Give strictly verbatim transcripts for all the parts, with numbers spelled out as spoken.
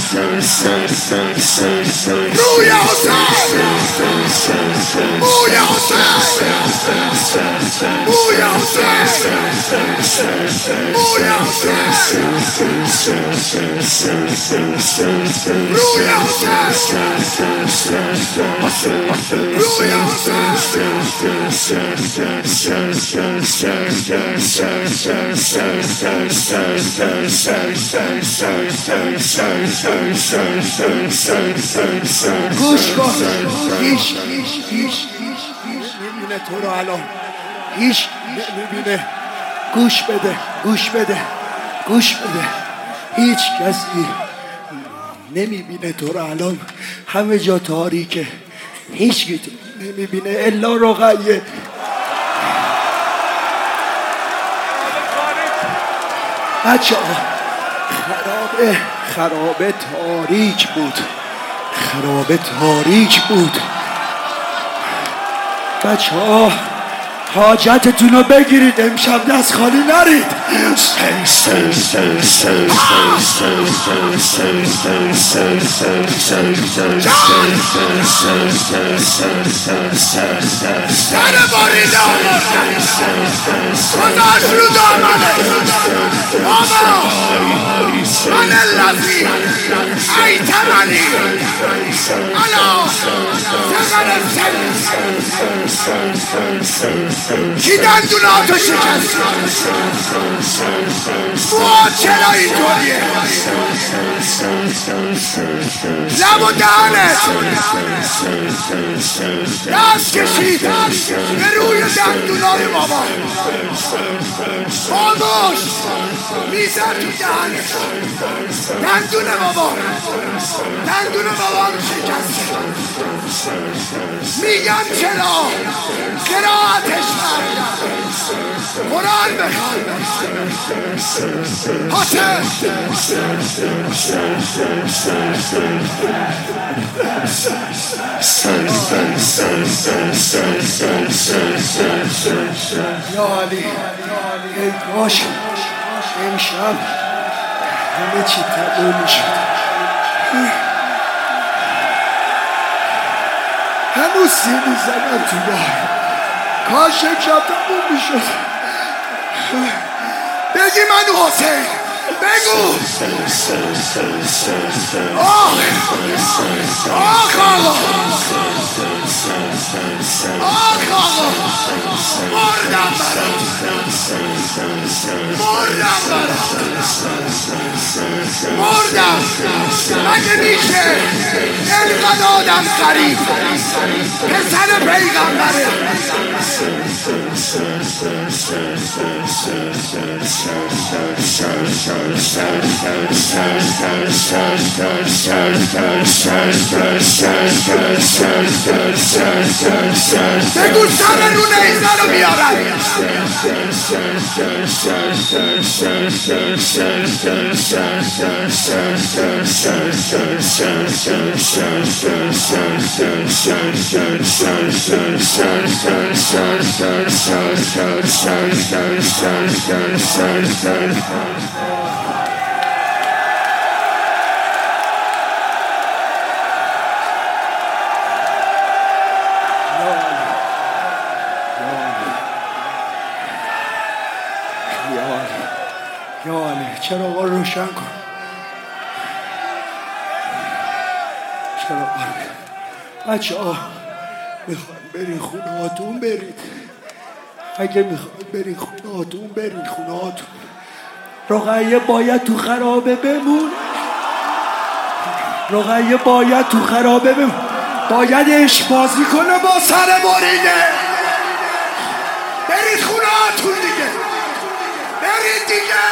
روی حسین موی حسین موی حسین موی حسین روی حسین روی گوش کن هیچ هیچ هیچ نمیبینه تو رو الان هیچ نمیبینه گوش بده گوش بده گوش بده هیچ کسی نمیبینه تو رو الان همه جا تاریکه هیچ کی نمیبینه الا رقیه بچه ها خرابه خرابه تاریک بود خرابه تاریک بود بچه ها حاجتتون رو بگیرید امشب دست خالی نرید در باری دامن خداش رو دامنه بابا من اللذی ایتمنی الا سقر السن کی دندوناتو شکست ما چرا اینطوریه لب و دهنت دست کشید به روی دندونای بابا خاموش میزن تو دهنت دندون بابا دندون بابا رو شکست میگم چرا قرائتش کردم قرآن بخوان حسین یا علی ای کاش امشب همه چی تموم میشد هنوز سیدی زدن تو بار کاش امشب تموم میشد بگی من حسین بگو آخ آخ آقا آخ آقا مردم برات مردم برات مردم مگه میشه اینقدر آدم خرید پسر پیغمبره بگو سر رو نیزه رو بیارن چرا آقا روشن کن چرا آقا بچه ها میخوان برین خونه هاتون برید اگه میخوان برین خونه هاتون برین خونه هاتون رقیه باید تو خرابه بمون رقیه باید تو خرابه بمون باید عشق بازی کنه با سر بریده برید خونه هاتون دیگه برید دیگه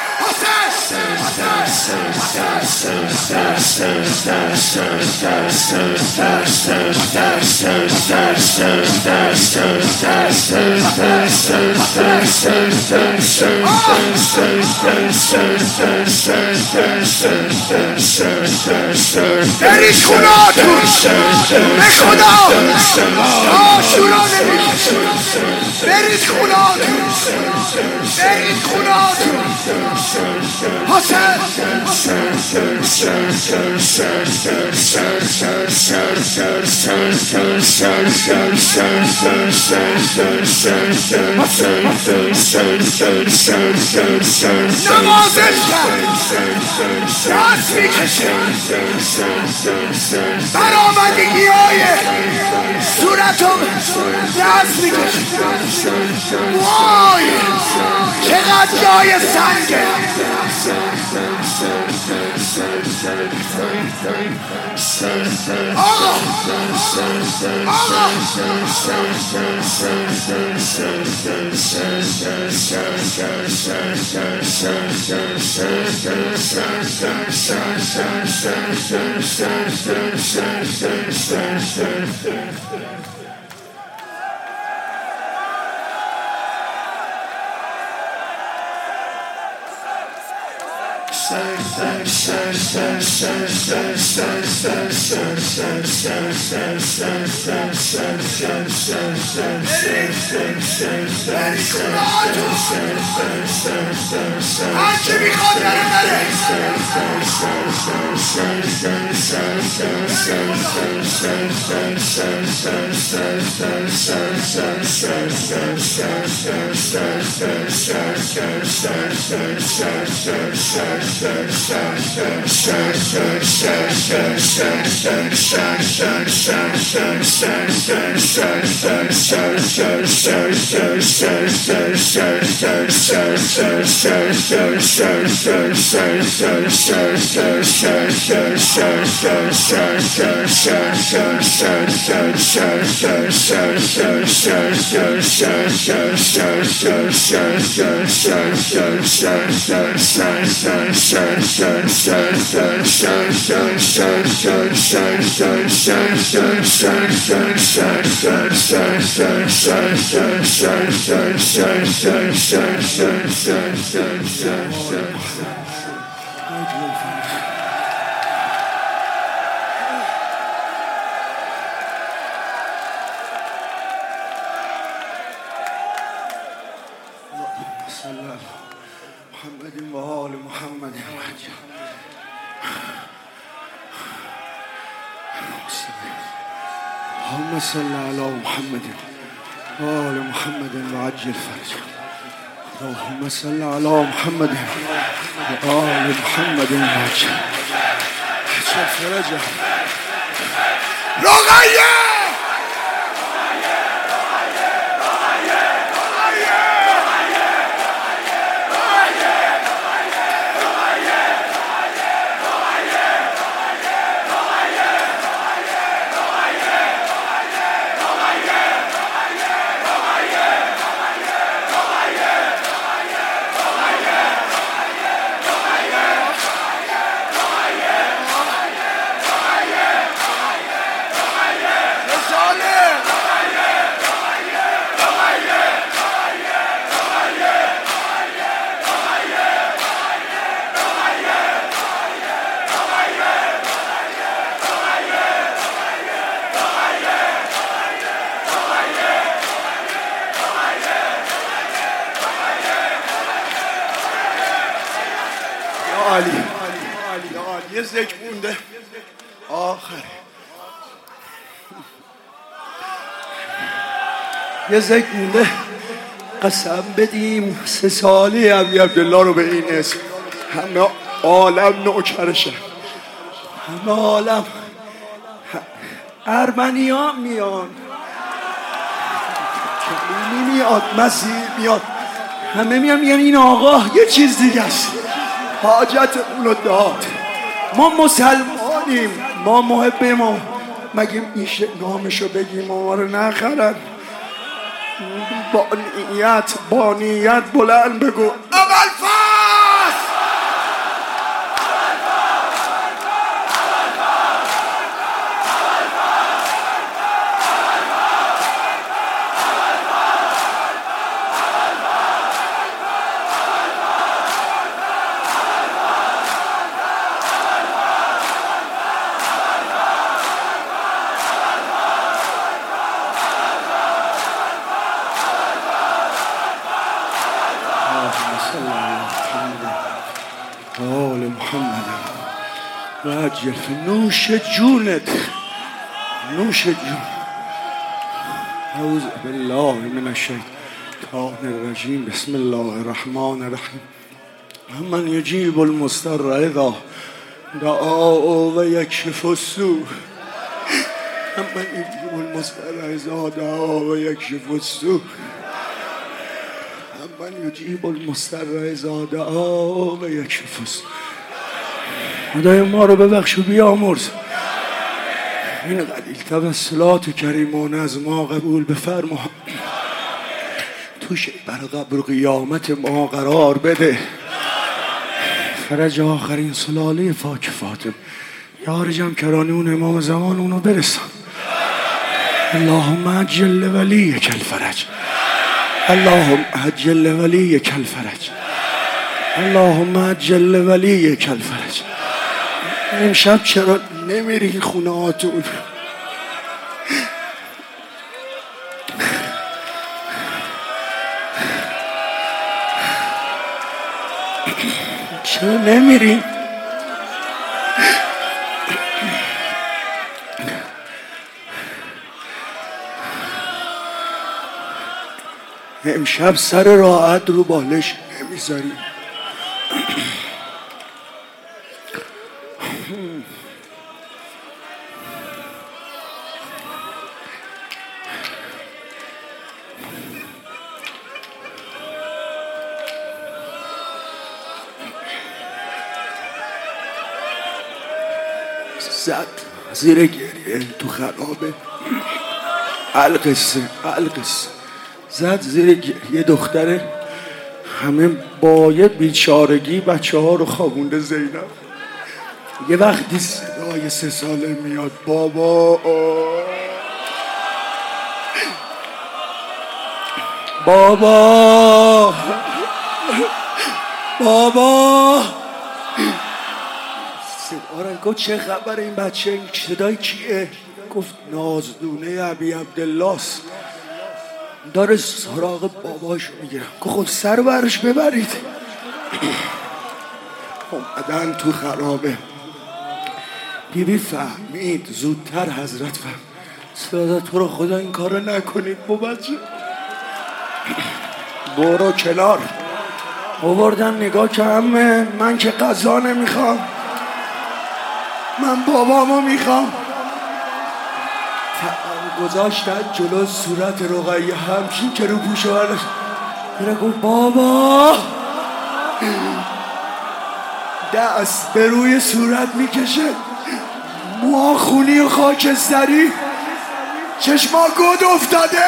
برید خوناتون به خدا آشورا نمیشه برید خوناتون برید خوناتون حسین نوازش کرد دست میکشه برآمدگی های صورتم دست میکشه وای چقدر جای سنگه آقا آقا هرچی میخواد بره بره محمد و آل محمد اللهم صل على محمد وآل محمد وعجل فرجه اللهم صل على محمد وآل محمد وعجل فرجه رقیه عالی عالی عالی یه ذکر مونده آخر یه ذکر مونده قسم بدیم سه سالی عبی عبدالله رو به این اسم همه عالم نوکرشه همه عالم ارمنی ها میان کلیمی میاد مسیح میاد همه میان میگن این آقا یه چیز دیگه است حاجت اونو داد ما مسلمانیم ما محب ما مگه میشه نامشو بگیم ما رو نخرن با نیت با نیت بلند بگو اول فاس Allah آل محمد و عجل نوش جونت نوش جون. اعوذ بالله من الشیطان الرجیم. بسم الله الرحمن الرحیم. من یجیب المضطر اذا دعا و یکشف السوء. من یجیب المضطر اذا دعا و یکشف السوء. من یجیب المضطر اذا دعا و یکشف السوء. خدای ما رو ببخش و بیامرز. این قلیل توسلات کریمانه از ما قبول بفرما. تو بر قبر قیامت ما قرار بده. فرج آخرین سلاله پاک فاطمه یار جمع کرانی اون امام زمان اونو برسان. اللهم عجل ولیک الفرج. اللهم عجل ولیک الفرج. اللهم عجل ولیک الفرج. امشب چرا نمیری خونه هاتون؟ چرا نمیری؟ امشب سر راحت رو بالش نمیذاری. زد زیر گریه تو خرابه. القصه القصه زد زیر گریه دختره. همه با یه بیچارگی بچه ها رو خوابونده زینب. یه وقتی صدای سه ساله میاد بابا بابا بابا آره گفت چه خبر این بچه؟ این صدای کیه؟ گفت نازدونه ابی عبدالله است، داره سراغ باباش میگیرم. گفت خود سر برش ببرید. اومدن تو خرابه. بیبی فهمید زودتر حضرت فهم. ساده تو رو خدا این کارو نکنید با بچه. برو کنار. آوردن نگاه که همه من که غذا نمیخوام، من بابامو میخوام. گذاشتن جلو صورت رقیه همچین که رو پوشه برش میره. گفت بابا. دست به روی صورت میکشه، موها خونی و خاکستری، چشما گود افتاده،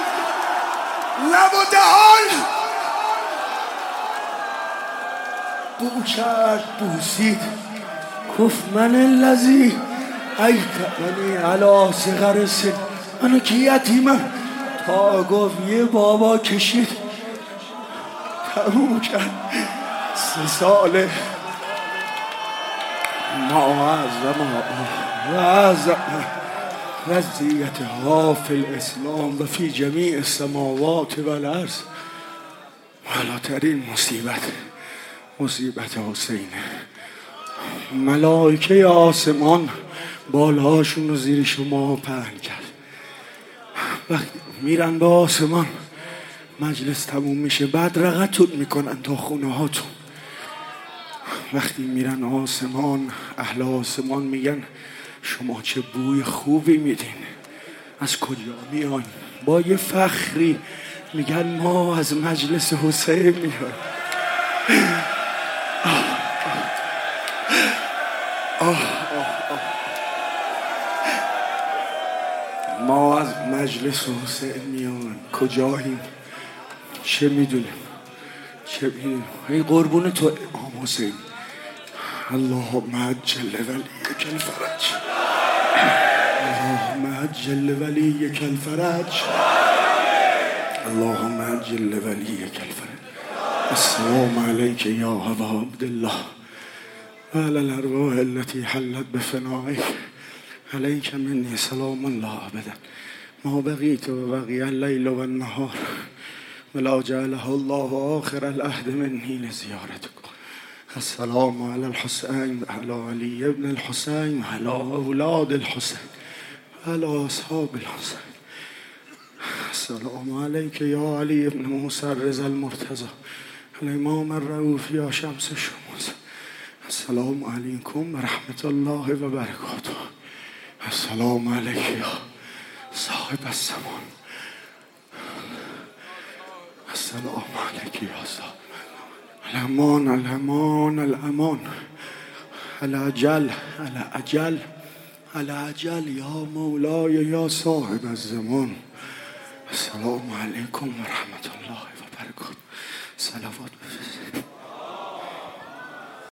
لب و دهان بو کرد، بوسید. گفت من الذی ایتمنی علی صغر سن. منو که یتیمم. تا گفت یه بابا کشید تموم کرد. سه ساله ما عظم و عظم وضعیتها فی الاسلام و فی جمیع السماوات و الارض. بالاترین مصیبت مصیبت حسینه. ملائکه آسمان بالهاشون رو زیر شما پهن کرد. وقتی میرن به آسمان مجلس تموم میشه، بعد رقتون میکنن تا خونه هاتون. وقتی میرن آسمان اهل آسمان میگن شما چه بوی خوبی میدین، از کجا میان؟ با یه فخری میگن ما از مجلس حسین میان. آه آه آه. ما از مجلس حسین میان. کجاییم؟ چه میدونیم؟ چه میدونیم؟ این قربون تو امام حسین. اللهم عجل ولیک الفرج. اللهم عجل ولیک الفرج. اللهم عجل ولیک الفرج. السلام علیک یا ابا عبدالله و علی الارواح التي حلت بفنائک. علیک منی سلام الله ابدا ما بقیت و بقی اللیل و النهار ولا جعله الله آخر العهد منی لزیارتکم. السلام على الحسين وعلى علي بن الحسين وعلى أولاد الحسين وعلى أصحاب الحسين. السلام عليك يا علي بن موسى الرضا المرتضى الإمام الرؤوف يا شمس الشموس. السلام عليكم ورحمة الله وبركاته. السلام عليك يا صاحب الزمان. السلام عليك يا صاحب الأمان الأمان الأمان. الأجل الأجل الأجل يا مولاي يا صاحب الزمان. السلام عليكم ورحمة الله وبركاته. صلوات